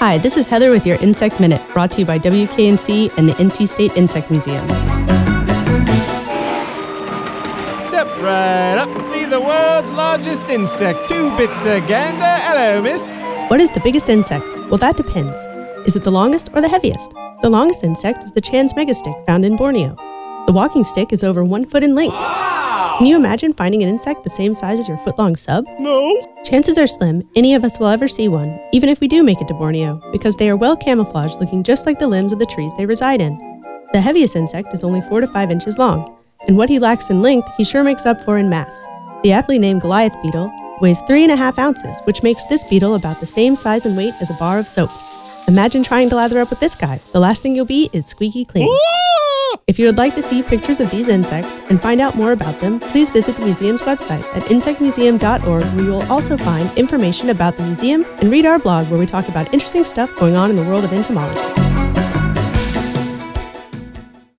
Hi, this is Heather with your Insect Minute, brought to you by WKNC and the NC State Insect Museum. Step right up, see the world's largest insect. 2 bits of gander. Hello, miss. What is the biggest insect? Well, that depends. Is it the longest or the heaviest? The longest insect is the Chan's megastick found in Borneo. The walking stick is over 1 foot in length. Wow! Can you imagine finding an insect the same size as your foot-long sub? No. Chances are slim any of us will ever see one, even if we do make it to Borneo, because they are well camouflaged, looking just like the limbs of the trees they reside in. The heaviest insect is only 4 to 5 inches long, and what he lacks in length, he sure makes up for in mass. The aptly named Goliath beetle weighs 3.5 ounces, which makes this beetle about the same size and weight as a bar of soap. Imagine trying to lather up with this guy. The last thing you'll be is squeaky clean. If you would like to see pictures of these insects and find out more about them, please visit the museum's website at insectmuseum.org, where you will also find information about the museum and read our blog where we talk about interesting stuff going on in the world of entomology.